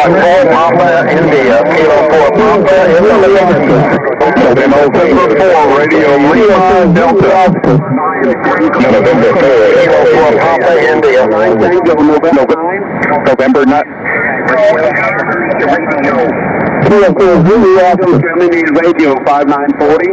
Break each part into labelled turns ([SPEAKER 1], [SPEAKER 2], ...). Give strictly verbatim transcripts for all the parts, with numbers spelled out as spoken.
[SPEAKER 1] one four Papa India, Kilo four Papa India. November four, Radio Lima Delta. November four, Kilo four Papa India. November not. Kilo four Zulu Alpha, Germany Radio five nine forty.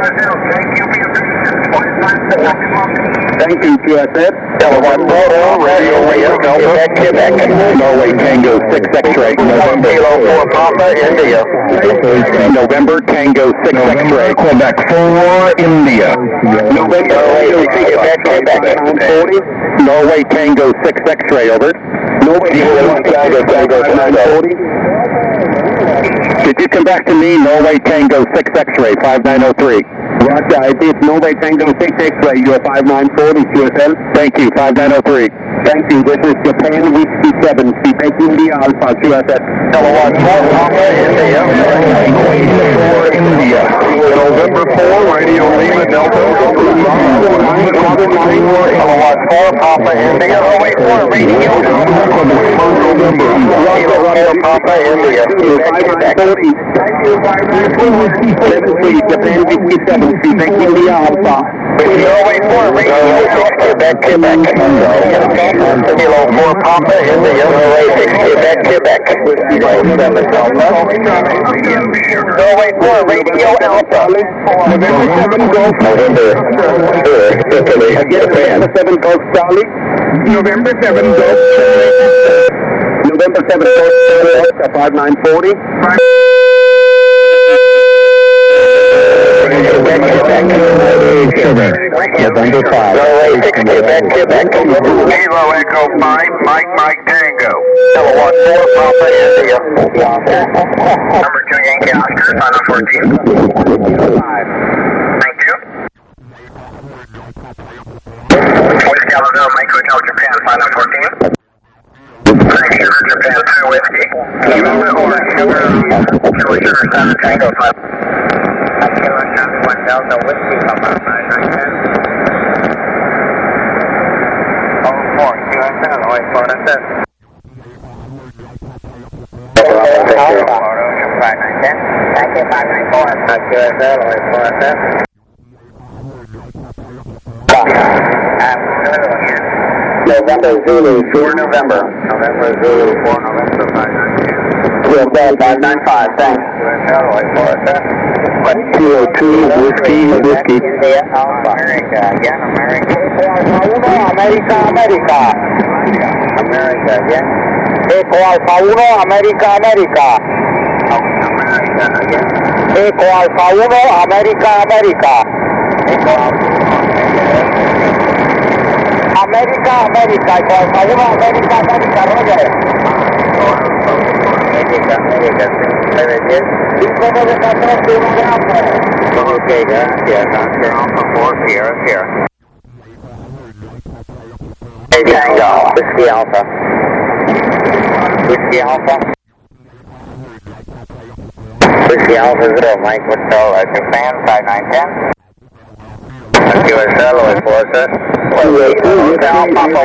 [SPEAKER 1] Thank you, Q S F. Delta one Photo, Radio Lima Delta, Quebec. Norway Tango six X-ray. November Kilo four Papa India. November Tango six X-ray. Quebec four India. November Quebec, Quebec nine forty. Norway Tango six X-ray, over. Norway Tango Tango nine forty. Did you come back to me? Norway Tango six X-ray five nine oh three. Roger, I did. Norway Tango six X-ray, you're five nine forty Q S L. Thank you, five nine oh three. Thank you. This is Japan Whiskey seven, Quebec India Alpha Q S L. Hello, one four Papa India. four India. November four, Radio Lima Delta. Hello, one four Papa India. Oh, wait, four Radio. November. four Papa India. Quebec. Japan Whiskey seven, Quebec India Alpha. Oh, wait, four Radio. Quebec, Quebec. Kilo four Papa India. six Quebec, Quebec. Norway four Radio Alpha. November seven Golf. November Italy. Again, seven Golf Charlie. November seven Golf. November seven Golf. five nine forty. November five. Norway six Quebec, Quebec. Kilo Echo five, Mike, Mike Tango. Hello, one four Papa India. Number two Yankee Oscar, final fourteen. Thank you. Whiskey Alabama, Mike Hotel Japan, final fourteen. Thank you, Japan two Whiskey. November Orange, Sugar, Sugar, Sugar, Seven Tango, five. One Delta Whiskey, Papa, five nine ten. Oh, four, Q S L, oh, four S S. five nine ten. Thank you, five nine four. Q S L, oh, four S S. November Zulu, four November. November Zulu, four November, five nine ten. Q S L, five nine five, thanks. Q S L, oh, four S S. two oh two, Whiskey, Whiskey. India, Alpha. America, again, America. America, America. America, again. Eco Alpha uno, America, America. America, again. Eco Alpha uno, America, America. Eco Alpha. America, America. Eco Alpha uno, America, America. Roger. America, America. cinco nueve cuatro uno de Alpha. Okay, gracias. Oscar Alpha four, Sierra, Sierra. Hey, Tango. Whiskey Alpha. Whiskey Alpha. Whiskey Alpha zero, Mike Hotel, uh, Japan, five nine ten. Q S L, four S S. Hotel, Papa